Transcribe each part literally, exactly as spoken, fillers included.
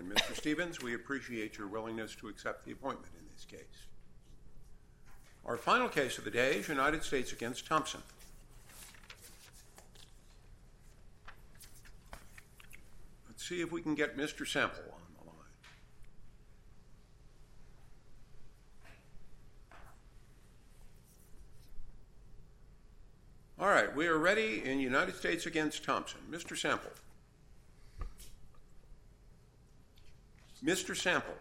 Mister Stevens, we appreciate your willingness to accept the appointment in this case. Our final case of the day is United States against Thompson. Let's see if we can get Mister Sample on the line. All right, we are ready in United States against Thompson. Mister Sample. Mister Sample.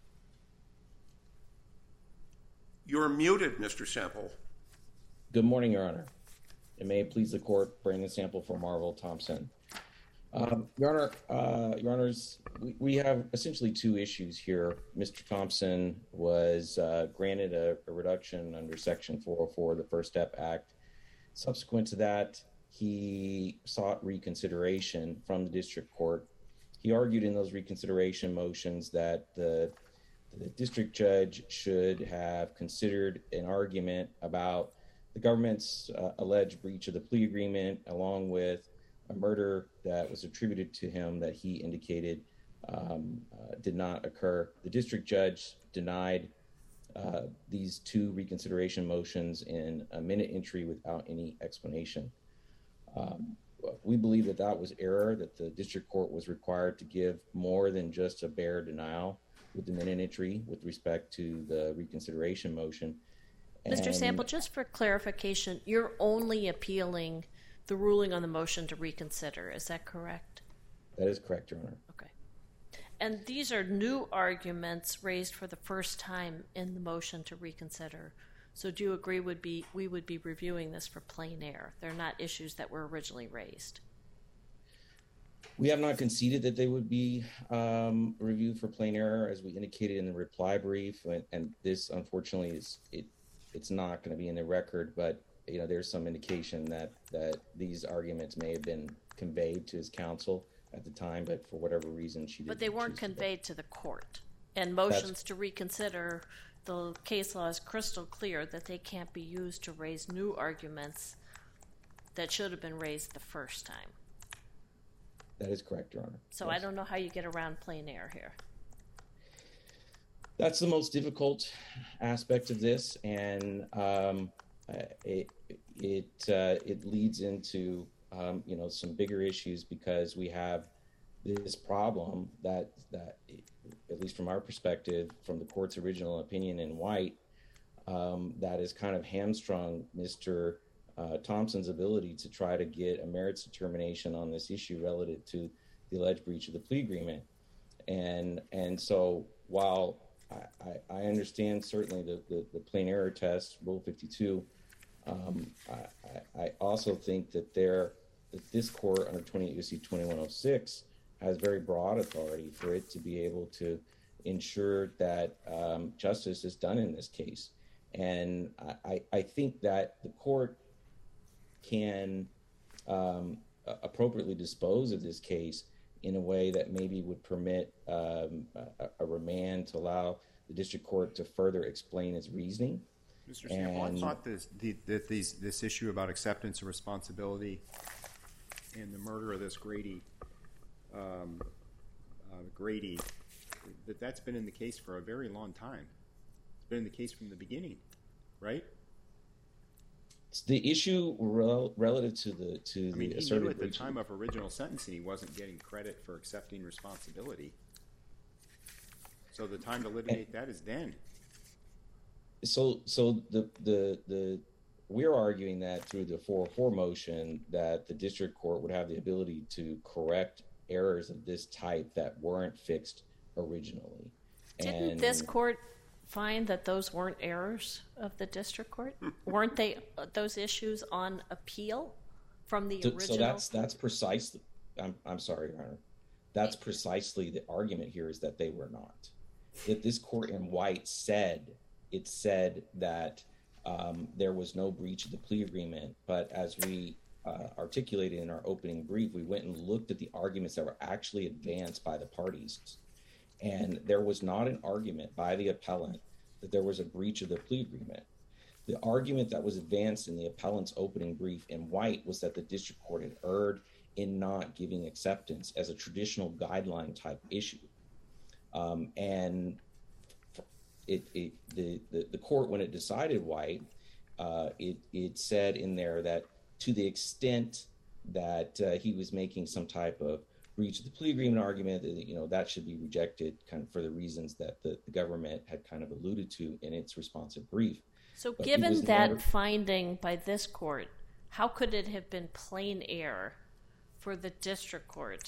You're muted, Mister Sample. Good morning, Your Honor. It may please the court, Brandon Sample for Marvel Thompson. Um, Your Honor, uh, Your Honors, we, we have essentially two issues here. Mister Thompson was uh, granted a, a reduction under Section four oh four of the First Step Act. Subsequent to that, he sought reconsideration from the district court. He argued in those reconsideration motions that the, the district judge should have considered an argument about the government's uh, alleged breach of the plea agreement, along with a murder that was attributed to him that he indicated um, uh, did not occur. The district judge denied uh, these two reconsideration motions in a minute entry without any explanation. Um, We believe that that was error, that the district court was required to give more than just a bare denial with the minute entry with respect to the reconsideration motion. Mister Sample, just for clarification, you're only appealing the ruling on the motion to reconsider. Is that correct? That is correct, Your Honor. Okay. And these are new arguments raised for the first time in the motion to reconsider. So do you agree would be we would be reviewing this for plain error? They're not issues that were originally raised. We have not conceded that they would be um, reviewed for plain error, as we indicated in the reply brief, and, and this, unfortunately, is it. It's not going to be in the record, but you know, there's some indication that that these arguments may have been conveyed to his counsel at the time, but for whatever reason, she didn't. But they weren't conveyed to the court, and motions That's... to reconsider. The case law is crystal clear that they can't be used to raise new arguments that should have been raised the first time. That is correct, Your Honor. So yes. I don't know how you get around plain error here. That's the most difficult aspect of this, and um, it it uh, it leads into um, you know, some bigger issues, because we have this problem that that. at least from our perspective, from the court's original opinion in White, um, that has kind of hamstrung Mister Uh, Thompson's ability to try to get a merits determination on this issue relative to the alleged breach of the plea agreement. And and so while I, I, I understand certainly the, the, the plain error test, Rule fifty-two, um, I, I also think that there that this court under twenty-eight U S C twenty-one oh six has very broad authority for it to be able to ensure that um, justice is done in this case. And I, I think that the court can um, appropriately dispose of this case in a way that maybe would permit um, a, a remand to allow the district court to further explain its reasoning. Mister Sample, I thought this, the, that these, this issue about acceptance of responsibility and the murder of this Grady, um, uh, Grady, that that's been in the case for a very long time. It's been in the case from the beginning, right? The issue rel- relative to the to I mean, the he asserted knew at the breach time of original sentencing he wasn't getting credit for accepting responsibility. So the time to litigate that is then. So so the the the we're arguing that through the four oh four motion that the district court would have the ability to correct errors of this type that weren't fixed originally. Didn't and, this court find that those weren't errors of the district court? Weren't they uh, those issues on appeal from the so, original? So that's that's precisely. I'm I'm sorry, Your Honor. That's precisely the argument here, is that they were not. That this court in White said it said that um, there was no breach of the plea agreement, but as we uh, articulated in our opening brief, we went and looked at the arguments that were actually advanced by the parties. And there was not an argument by the appellant that there was a breach of the plea agreement. The argument that was advanced in the appellant's opening brief in White was that the district court had erred in not giving acceptance as a traditional guideline type issue. Um, and it, it the, the the court, when it decided White, uh, it it said in there that to the extent that uh, he was making some type of breach of the plea agreement argument, that, you know, that should be rejected kind of for the reasons that the, the government had kind of alluded to in its responsive brief. So But he given was that never- finding by this court, how could it have been plain error for the district court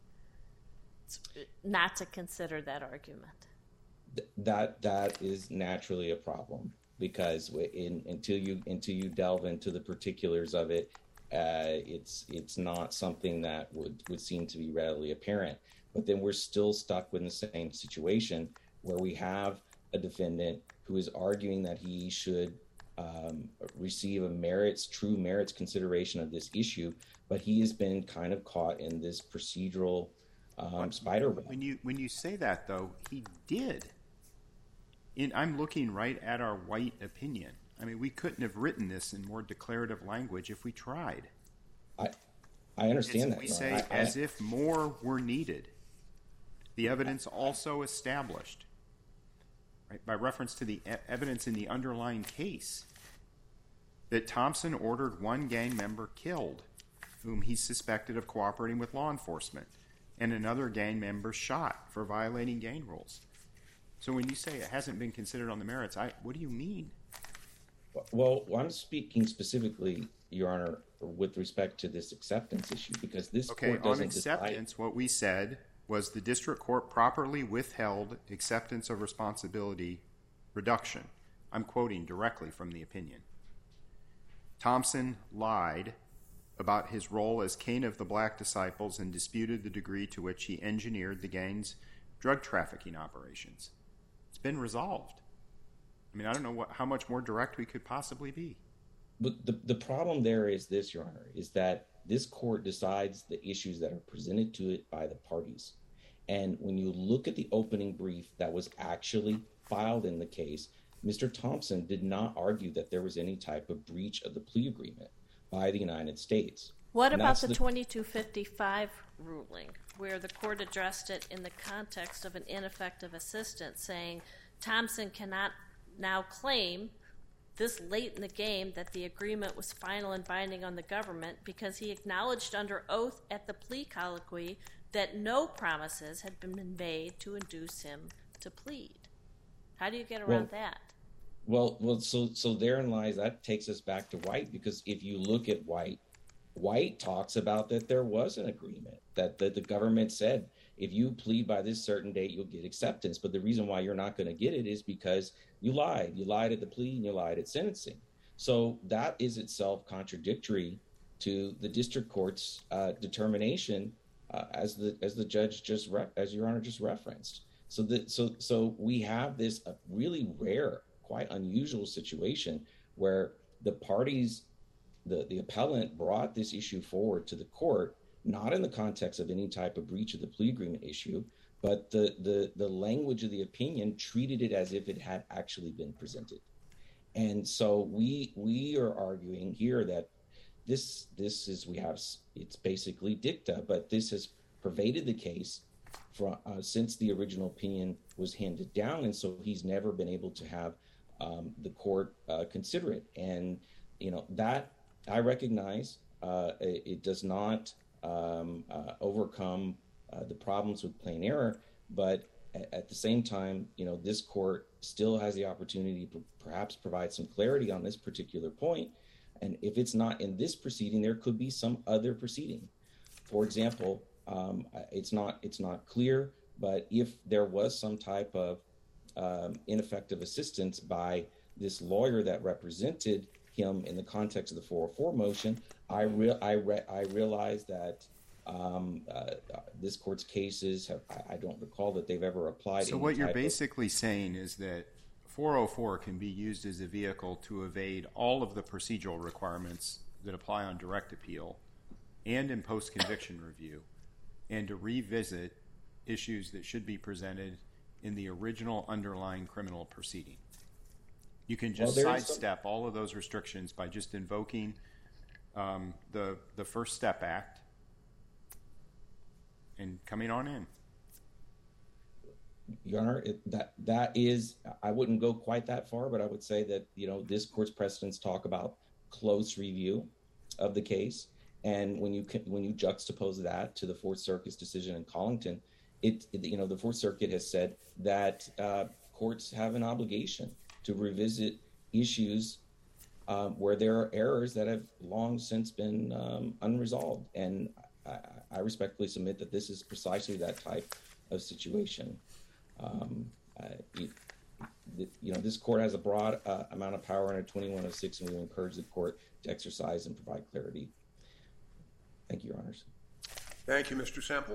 not to consider that argument? th- that that is naturally a problem, because w- in, until you until you delve into the particulars of it, uh, it's it's not something that would, would seem to be readily apparent. But then we're still stuck with the same situation where we have a defendant who is arguing that he should um, receive a merits, true merits consideration of this issue, but he has been kind of caught in this procedural um, spider web. When you when you say that, though, he did. In, I'm looking right at our White opinion. I mean, we couldn't have written this in more declarative language if we tried. I I understand It's- that. We Ron. say I- I- as if more were needed. The evidence also established, right, by reference to the e- evidence in the underlying case, that Thompson ordered one gang member killed, whom he suspected of cooperating with law enforcement, and another gang member shot for violating gang rules. So when you say it hasn't been considered on the merits, I what do you mean? Well, I'm speaking specifically, Your Honor, with respect to this acceptance issue, because this Okay, court on doesn't decide. acceptance, what we said was the district court properly withheld acceptance of responsibility reduction. I'm quoting directly from the opinion. Thompson lied about his role as Cain of the Black Disciples and disputed the degree to which he engineered the gang's drug trafficking operations. It's been resolved. I mean, I don't know what, how much more direct we could possibly be. But the, the problem there is this, Your Honor, is that this court decides the issues that are presented to it by the parties. And when you look at the opening brief that was actually filed in the case, Mister Thompson did not argue that there was any type of breach of the plea agreement by the United States. What And about that's the, the- twenty-two fifty-five ruling, where the court addressed it in the context of an ineffective assistant, saying Thompson cannot now claim this late in the game that the agreement was final and binding on the government because he acknowledged under oath at the plea colloquy that no promises had been made to induce him to plead? How do you get around Well, that? Well, well, so so therein lies, that takes us back to White, because if you look at White, White talks about that there was an agreement, that, that the government said, if you plead by this certain date, you'll get acceptance. But the reason why you're not going to get it is because you lied. You lied at the plea and you lied at sentencing. So that is itself contradictory to the district court's uh, determination, uh, as the as the judge just re- as Your Honor just referenced. So that so so we have this uh, really rare, quite unusual situation where the parties, the the appellant brought this issue forward to the court, not in the context of any type of breach of the plea agreement issue, but the the the language of the opinion treated it as if it had actually been presented. And so we we are arguing here that this this is we have it's basically dicta, but this has pervaded the case from uh, since the original opinion was handed down, and so he's never been able to have um, the court uh, consider it. And you know that I recognize uh, it, it does not um, uh, overcome uh, the problems with plain error, but at, at the same time, you know, this court still has the opportunity to perhaps provide some clarity on this particular point. And if it's not in this proceeding, there could be some other proceeding. For example, um, it's not it's not clear, but if there was some type of um, ineffective assistance by this lawyer that represented him in the context of the four oh four motion, I re- I, re- I realize that um, uh, this court's cases have, I, I don't recall that they've ever applied. So any what you're type of- basically saying is that four oh four can be used as a vehicle to evade all of the procedural requirements that apply on direct appeal and in post-conviction review, and to revisit issues that should be presented in the original underlying criminal proceeding. You can just Well, there is sidestep all of those restrictions by just invoking um, the the First Step Act and coming on in. Your Honor, it, that that is, I wouldn't go quite that far, but I would say that, you know, this court's precedents talk about close review of the case. And when you when you juxtapose that to the Fourth Circuit's decision in Collington, it, it you know, the Fourth Circuit has said that uh, courts have an obligation to revisit issues um, where there are errors that have long since been um, unresolved. And I, I respectfully submit that this is precisely that type of situation. Um, uh, you, you know, this court has a broad uh, amount of power under twenty-one oh six, and we will encourage the court to exercise and provide clarity. Thank you, Your Honors. Thank you, Mister Semple.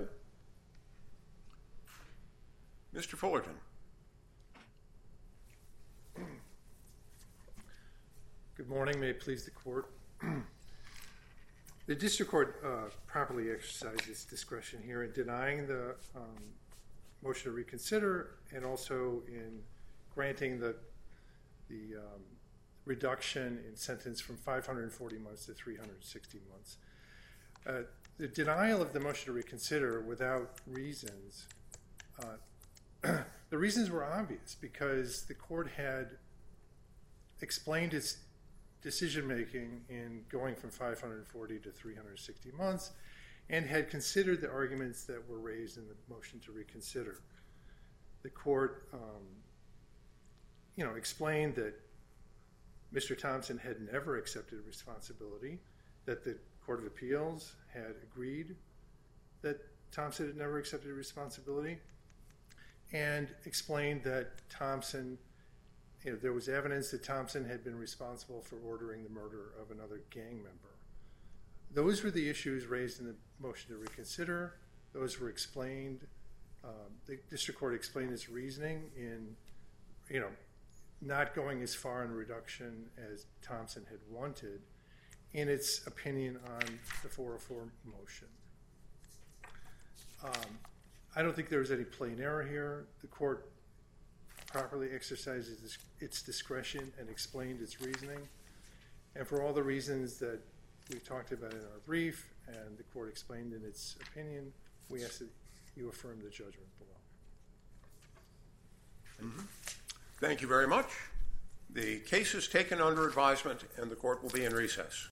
Mister Fullerton. Good morning. May it please the court. The district court uh, properly exercised its discretion here in denying the um, motion to reconsider, and also in granting the the um, reduction in sentence from five hundred forty months to three hundred sixty months. Uh, the denial of the motion to reconsider without reasons, uh, the reasons were obvious because the court had explained its decision-making in going from five hundred forty to three hundred sixty months, and had considered the arguments that were raised in the motion to reconsider. The court, um, you know, explained that Mister Thompson had never accepted responsibility, that the Court of Appeals had agreed that Thompson had never accepted responsibility, and explained that Thompson, you know, there was evidence that Thompson had been responsible for ordering the murder of another gang member. Those were the issues raised in the motion to reconsider. Those were explained. Um, the district court explained its reasoning in, you know, not going as far in reduction as Thompson had wanted in its opinion on the four oh four motion. Um, I don't think there was any plain error here. The court properly exercises its discretion and explained its reasoning. And for all the reasons that we talked about in our brief and the court explained in its opinion, we ask that you affirm the judgment below. Mm-hmm. Thank you very much. The case is taken under advisement and the court will be in recess.